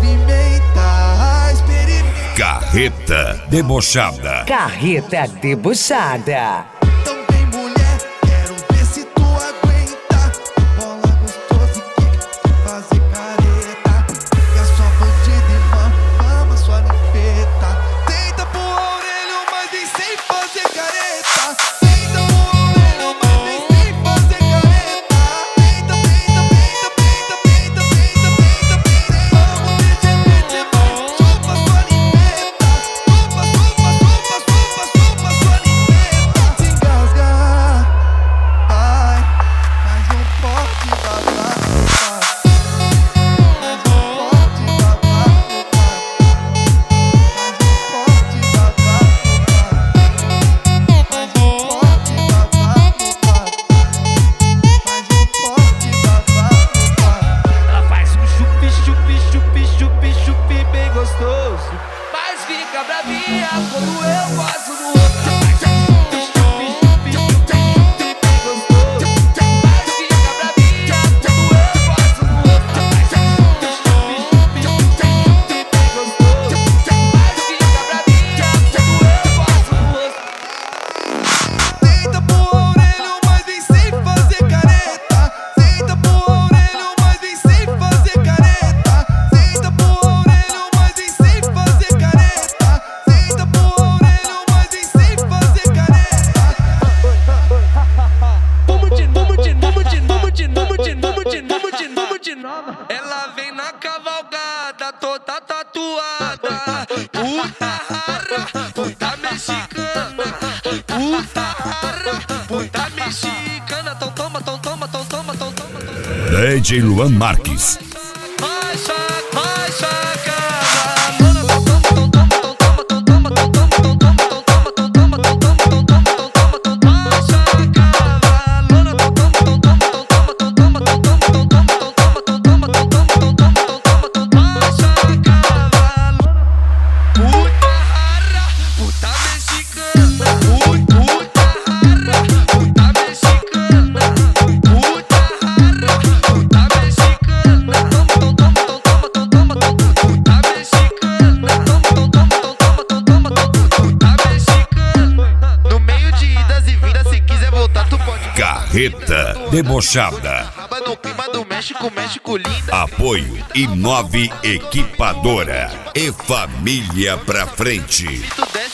Carreta debochada. Carreta debochada. Então vem mulher, quero ver se tu aguenta. Bola gostosa e quica, fazer careta. E a sua bandida irmã, ama sua limpeta. Tenta pro orelho, mas vem sem fazer careta. Tenta pro orelho, mas vem sem fazer careta. Tenta, tenta, tenta, tenta, tenta, tenta, tenta, tenta. Vamos mete, mete, vai, chupa sua limpeta. Chupa, chupa, chupa, chupa, chupa sua limpeta. Se engasgar, vai, mas não pode babar, vai. Mas não pode babar, vai. Mas não pode babar, vai. Mas não pode babar, vai. Mas não pode babar, vai. Ela faz um chupi, chupi, chupi, chupi, chupi bem gostoso, mas fica bravinha quando eu passo no outro. Faz um chupi, chupi, chupi, chupi bem gostoso, mas fica bravinha quando eu passo no outro. Faz um chupi, chupi, chupi, chupi bem gostoso, mas fica bravinha quando eu passo no outro. Tenta pro orelho, mas vem sem fazer careta. Tenta pro orelho, mas vem sem fazer careta. Tenta pro orelho, mas vem sem fazer careta. Tenta pro orelho, mas vem sem fazer careta. Vamos de novo. Ela vem na cavalgada, toda tatuada. Puta rara, puta mexicana. Puta rara, puta mexicana. Tão toma, tão toma, tão toma, tão toma, tão toma. DJ Luan Marques. Vai sacana. Lona, tão toma, tão toma, tão toma, tão toma, tão toma, tão toma, tão toma, tão toma, tão toma, tão toma, tão toma, tão toma. Vai sacana. Lona, tão toma, tão toma, tão toma, tão toma, tão toma, tão toma, tão toma, tão toma, tão toma, tão toma, tão toma, tão toma. Vai sacana. Puta rara, puta mexicana. Puta rara, puta mexicana. Puta rara, puta mexicana. Toma, tão toma, tão toma, tão toma, tão toma, puta mexicana. Toma, tão toma, tão toma, tão toma, tão toma, puta mexicana. No meio de idas e vindas, se quiser voltar, tu pode. Carreta debochada. Raba no clima do México, México linda. Apoio Inove Equipadora e Família pra Frente. Tu der